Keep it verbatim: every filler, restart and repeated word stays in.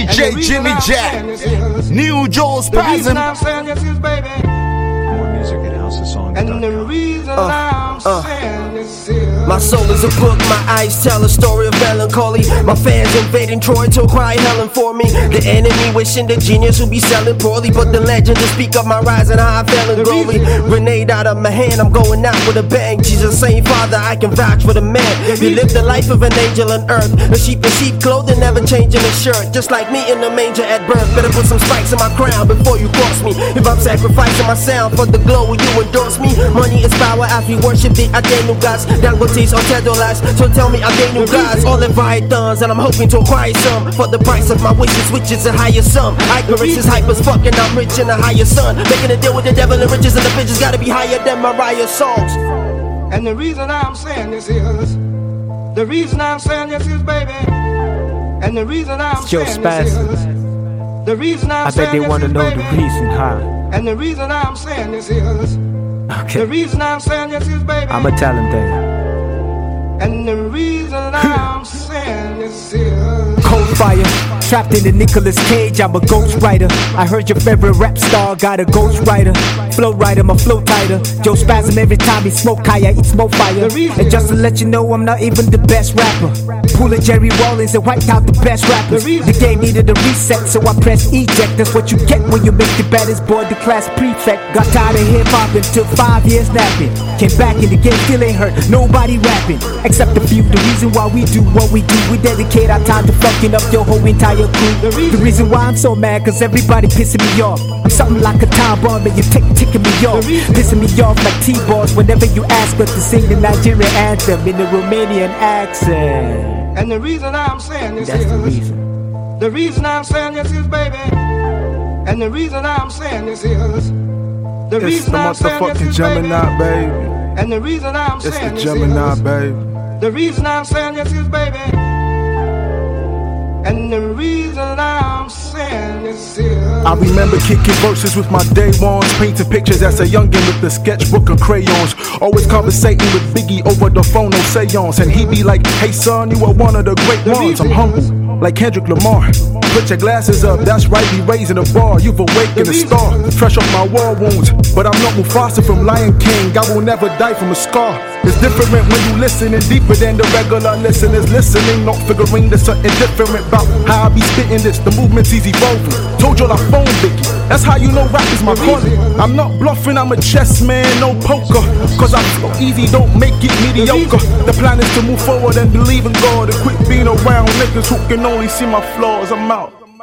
J Jimmy Jack, New Joe Spasm. More music at house of songs dot com. And the reason I'm uh. saying this is, My soul is a book, my eyes tell a story of melancholy. My fans invading Troy to cry Helen for me. The enemy wishing the genius would be selling poorly, but the legend to speak of my rise and how I fell in glory. Grenade out of my hand, I'm going out with a bang. Jesus, same Father, I can vouch for the man. You live the life of an angel on earth. A sheep in sheep clothing, never changing a shirt. Just like me in the manger at birth. Better put some spikes in my crown before you cross me. If I'm sacrificing my sound for the glow, will you endorse me? Money is power as we worship the Adenu gods. Dangotes or Tedolas, so tell me Adenu gods. All Leviathans, and I'm hoping to acquire some for the price of my wishes, which is a higher sum. Ignorance is hype as fuck, and I'm rich in a higher sun. Making a deal with the devil and riches, and the bitches gotta be higher than Mariah's songs. and the reason I'm saying this is, the reason I'm saying this is, baby, and the reason I'm It's Joe saying this Spasm. is, the reason I'm I saying bet they this want to is, know baby, the reason, huh? and the reason I'm saying this is, Okay, the reason I'm saying this is, baby, I'ma tell them that. and the reason I'm saying this is. Cold fire, trapped in the Nicolas Cage, I'm a ghost writer. I heard your favorite rap star got a ghost writer. Flow writer, my flow tighter. Joe Spasm every time he smoke higher, eat smoke fire. And just to let you know, I'm not even the best rapper. Pulling Jerry Rollins and wiped out the best rappers. The game needed a reset, so I pressed eject. That's what you get when you make the baddest boy the class prefect. Got tired of hip hop and took five years napping. Came back in the game, still ain't hurt nobody rapping except a few. The reason why we do what we do, we dedicate our time to fucking up your whole entire crew. The reason why I'm so mad, cause everybody pissing me off. I'm something like a time bomb and you tick ticking me off. Pissing me off like T-balls whenever you ask us to sing the Nigerian anthem in the Romanian accent. And the reason I'm saying this That's is, the reason. the reason I'm saying this is, baby, and the reason I'm saying this is, the It's reason the I'm saying this motherfucking is, baby, Gemini, baby. and the reason I'm It's saying the this Gemini, is, baby. the reason I'm saying this is, baby, and the reason I'm saying this is. I remember kicking verses with my day ones, painting pictures as a youngin' with the sketchbook and crayons. Always conversating with Biggie over the phone, no seance. And he be like, hey son, you are one of the great ones. I'm humble, like Kendrick Lamar. Put your glasses up, that's right, be raising a bar. You've awakened a star, fresh off my war wounds. But I'm not Mufasa from Lion King, I will never die from a scar. It's different when you listening deeper than the regular listeners listening. Not figuring there's something different about how I be spitting this. The movement's easy evolving. Told y'all I phone Biggie, that's how you know rap is my calling. I'm not bluffing, I'm a chess man, no poker. Cause I'm so easy, don't make it mediocre. The plan is to move forward and believe in God, and quit being around niggas who can only see my flaws. I'm out.